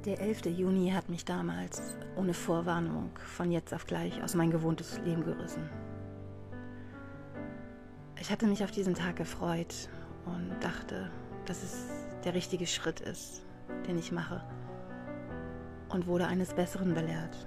Der 11. Juni hat mich damals ohne Vorwarnung von jetzt auf gleich aus mein gewohntes Leben gerissen. Ich hatte mich auf diesen Tag gefreut und dachte, dass es der richtige Schritt ist, den ich mache, und wurde eines Besseren belehrt.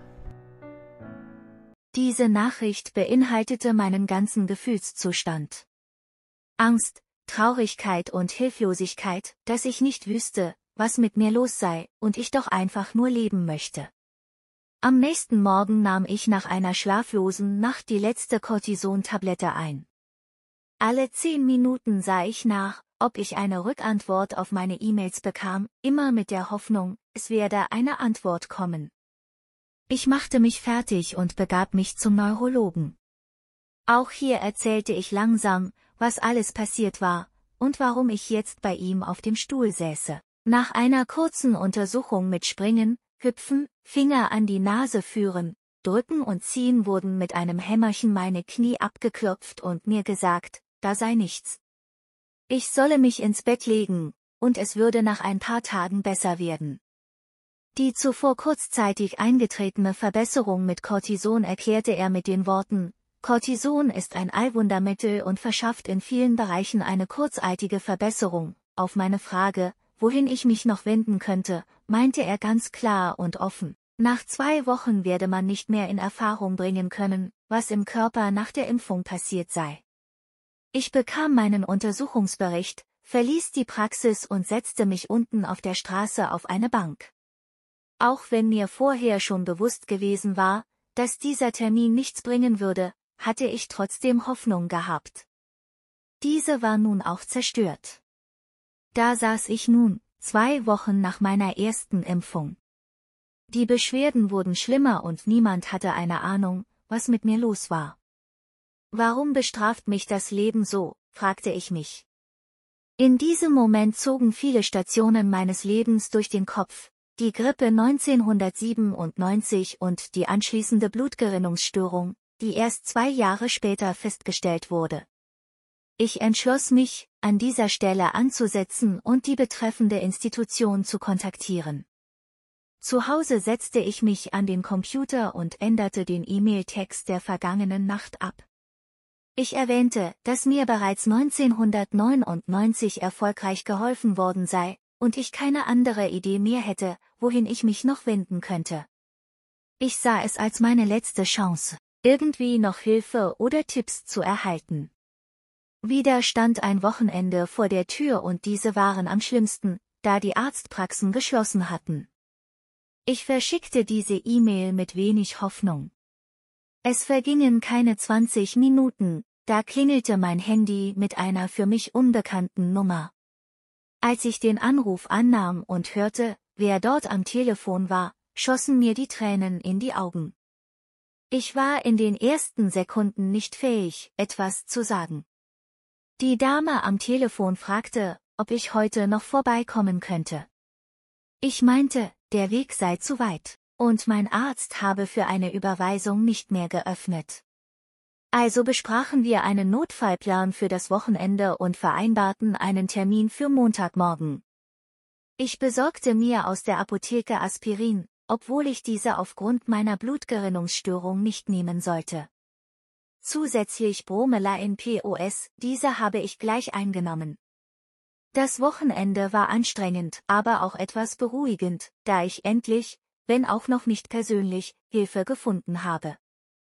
Diese Nachricht beinhaltete meinen ganzen Gefühlszustand. Angst, Traurigkeit und Hilflosigkeit, dass ich nicht wüsste, was mit mir los sei, und ich doch einfach nur leben möchte. Am nächsten Morgen nahm ich nach einer schlaflosen Nacht die letzte Cortison-Tablette ein. Alle 10 Minuten sah ich nach, ob ich eine Rückantwort auf meine E-Mails bekam, immer mit der Hoffnung, es werde eine Antwort kommen. Ich machte mich fertig und begab mich zum Neurologen. Auch hier erzählte ich langsam, was alles passiert war, und warum ich jetzt bei ihm auf dem Stuhl säße. Nach einer kurzen Untersuchung mit Springen, Hüpfen, Finger an die Nase führen, Drücken und Ziehen wurden mit einem Hämmerchen meine Knie abgeklopft und mir gesagt, da sei nichts. Ich solle mich ins Bett legen, und es würde nach ein paar Tagen besser werden. Die zuvor kurzzeitig eingetretene Verbesserung mit Cortison erklärte er mit den Worten: Cortison ist ein Allwundermittel und verschafft in vielen Bereichen eine kurzeilige Verbesserung. Auf meine Frage, wohin ich mich noch wenden könnte, meinte er ganz klar und offen: Nach 2 Wochen werde man nicht mehr in Erfahrung bringen können, was im Körper nach der Impfung passiert sei. Ich bekam meinen Untersuchungsbericht, verließ die Praxis und setzte mich unten auf der Straße auf eine Bank. Auch wenn mir vorher schon bewusst gewesen war, dass dieser Termin nichts bringen würde, hatte ich trotzdem Hoffnung gehabt. Diese war nun auch zerstört. Da saß ich nun, 2 Wochen nach meiner ersten Impfung. Die Beschwerden wurden schlimmer und niemand hatte eine Ahnung, was mit mir los war. Warum bestraft mich das Leben so, fragte ich mich. In diesem Moment zogen viele Stationen meines Lebens durch den Kopf: die Grippe 1997 und die anschließende Blutgerinnungsstörung, die erst 2 Jahre später festgestellt wurde. Ich entschloss mich, an dieser Stelle anzusetzen und die betreffende Institution zu kontaktieren. Zu Hause setzte ich mich an den Computer und änderte den E-Mail-Text der vergangenen Nacht ab. Ich erwähnte, dass mir bereits 1999 erfolgreich geholfen worden sei, und ich keine andere Idee mehr hätte, wohin ich mich noch wenden könnte. Ich sah es als meine letzte Chance, irgendwie noch Hilfe oder Tipps zu erhalten. Wieder stand ein Wochenende vor der Tür und diese waren am schlimmsten, da die Arztpraxen geschlossen hatten. Ich verschickte diese E-Mail mit wenig Hoffnung. Es vergingen keine 20 Minuten, da klingelte mein Handy mit einer für mich unbekannten Nummer. Als ich den Anruf annahm und hörte, wer dort am Telefon war, schossen mir die Tränen in die Augen. Ich war in den ersten Sekunden nicht fähig, etwas zu sagen. Die Dame am Telefon fragte, ob ich heute noch vorbeikommen könnte. Ich meinte, der Weg sei zu weit, und mein Arzt habe für eine Überweisung nicht mehr geöffnet. Also besprachen wir einen Notfallplan für das Wochenende und vereinbarten einen Termin für Montagmorgen. Ich besorgte mir aus der Apotheke Aspirin, obwohl ich diese aufgrund meiner Blutgerinnungsstörung nicht nehmen sollte. Zusätzlich Bromelain POS, diese habe ich gleich eingenommen. Das Wochenende war anstrengend, aber auch etwas beruhigend, da ich endlich, wenn auch noch nicht persönlich, Hilfe gefunden habe.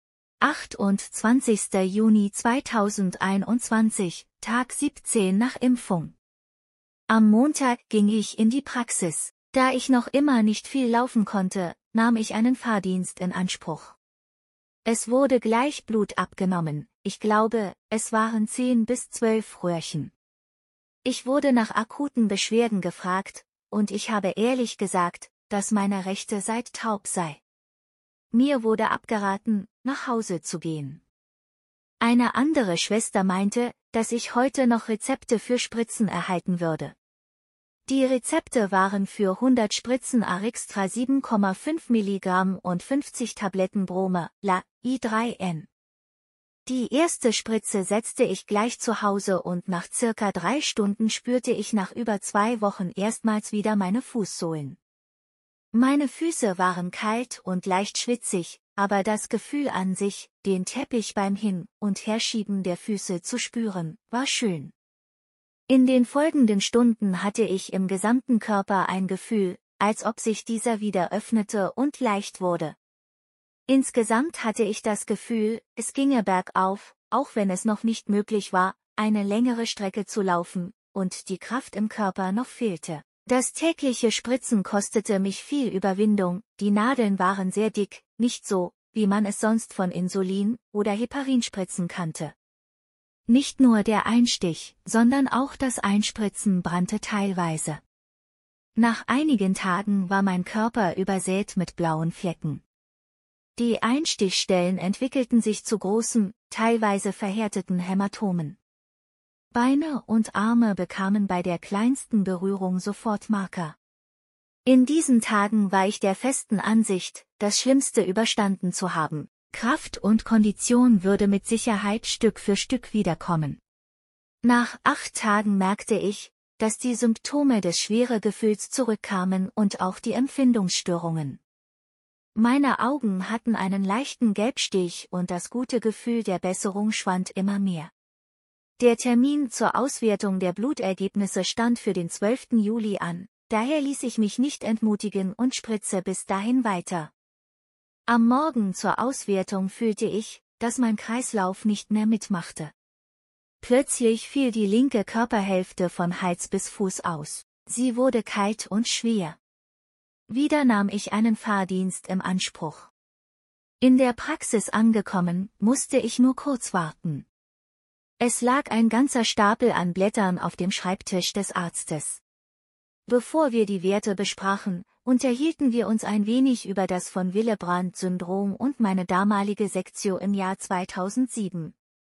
28. Juni 2021, Tag 17 nach Impfung. Am Montag ging ich in die Praxis. Da ich noch immer nicht viel laufen konnte, nahm ich einen Fahrdienst in Anspruch. Es wurde gleich Blut abgenommen, ich glaube, es waren 10 bis 12 Röhrchen. Ich wurde nach akuten Beschwerden gefragt, und ich habe ehrlich gesagt, dass meine rechte Seite taub sei. Mir wurde abgeraten, nach Hause zu gehen. Eine andere Schwester meinte, dass ich heute noch Rezepte für Spritzen erhalten würde. Die Rezepte waren für 100 Spritzen Arixtra 7,5 Milligramm und 50 Tabletten Bromelain I3N. Die erste Spritze setzte ich gleich zu Hause und nach circa 3 Stunden spürte ich nach über 2 Wochen erstmals wieder meine Fußsohlen. Meine Füße waren kalt und leicht schwitzig, aber das Gefühl an sich, den Teppich beim Hin- und Herschieben der Füße zu spüren, war schön. In den folgenden Stunden hatte ich im gesamten Körper ein Gefühl, als ob sich dieser wieder öffnete und leicht wurde. Insgesamt hatte ich das Gefühl, es ginge bergauf, auch wenn es noch nicht möglich war, eine längere Strecke zu laufen, und die Kraft im Körper noch fehlte. Das tägliche Spritzen kostete mich viel Überwindung, die Nadeln waren sehr dick, nicht so, wie man es sonst von Insulin- oder Heparinspritzen kannte. Nicht nur der Einstich, sondern auch das Einspritzen brannte teilweise. Nach einigen Tagen war mein Körper übersät mit blauen Flecken. Die Einstichstellen entwickelten sich zu großen, teilweise verhärteten Hämatomen. Beine und Arme bekamen bei der kleinsten Berührung sofort Marker. In diesen Tagen war ich der festen Ansicht, das Schlimmste überstanden zu haben. Kraft und Kondition würde mit Sicherheit Stück für Stück wiederkommen. Nach 8 Tagen merkte ich, dass die Symptome des Schweregefühls zurückkamen und auch die Empfindungsstörungen. Meine Augen hatten einen leichten Gelbstich und das gute Gefühl der Besserung schwand immer mehr. Der Termin zur Auswertung der Blutergebnisse stand für den 12. Juli an, daher ließ ich mich nicht entmutigen und spritze bis dahin weiter. Am Morgen zur Auswertung fühlte ich, dass mein Kreislauf nicht mehr mitmachte. Plötzlich fiel die linke Körperhälfte von Hals bis Fuß aus. Sie wurde kalt und schwer. Wieder nahm ich einen Fahrdienst im Anspruch. In der Praxis angekommen, musste ich nur kurz warten. Es lag ein ganzer Stapel an Blättern auf dem Schreibtisch des Arztes. Bevor wir die Werte besprachen, unterhielten wir uns ein wenig über das von Willebrand-Syndrom und meine damalige Sektio im Jahr 2007.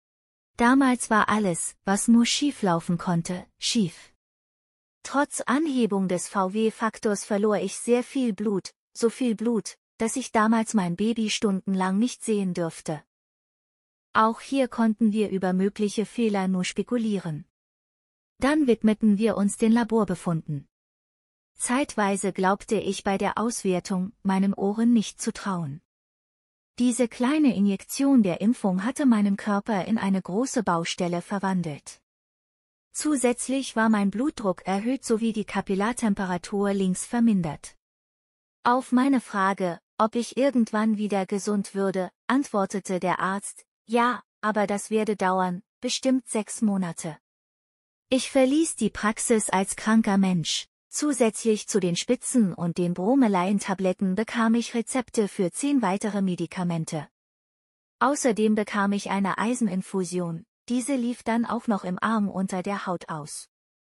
Damals war alles, was nur schieflaufen konnte, schief. Trotz Anhebung des VW-Faktors verlor ich sehr viel Blut, so viel Blut, dass ich damals mein Baby stundenlang nicht sehen dürfte. Auch hier konnten wir über mögliche Fehler nur spekulieren. Dann widmeten wir uns den Laborbefunden. Zeitweise glaubte ich bei der Auswertung, meinen Ohren nicht zu trauen. Diese kleine Injektion der Impfung hatte meinen Körper in eine große Baustelle verwandelt. Zusätzlich war mein Blutdruck erhöht sowie die Kapillartemperatur links vermindert. Auf meine Frage, ob ich irgendwann wieder gesund würde, antwortete der Arzt, ja, aber das werde dauern, bestimmt 6 Monate. Ich verließ die Praxis als kranker Mensch. Zusätzlich zu den Spitzen und den Bromelain-Tabletten bekam ich Rezepte für 10 weitere Medikamente. Außerdem bekam ich eine Eiseninfusion, diese lief dann auch noch im Arm unter der Haut aus.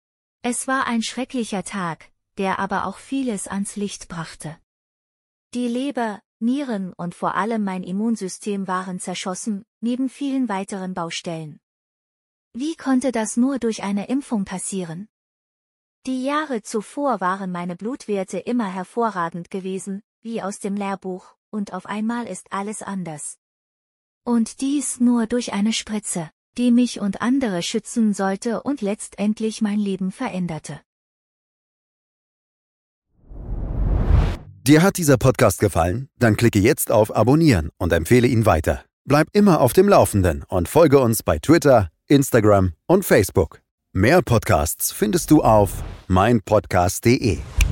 Es war ein schrecklicher Tag, der aber auch vieles ans Licht brachte. Die Leber, Nieren und vor allem mein Immunsystem waren zerschossen, neben vielen weiteren Baustellen. Wie konnte das nur durch eine Impfung passieren? Die Jahre zuvor waren meine Blutwerte immer hervorragend gewesen, wie aus dem Lehrbuch, und auf einmal ist alles anders. Und dies nur durch eine Spritze, die mich und andere schützen sollte und letztendlich mein Leben veränderte. Dir hat dieser Podcast gefallen? Dann klicke jetzt auf Abonnieren und empfehle ihn weiter. Bleib immer auf dem Laufenden und folge uns bei Twitter, Instagram und Facebook. Mehr Podcasts findest du auf meinpodcast.de.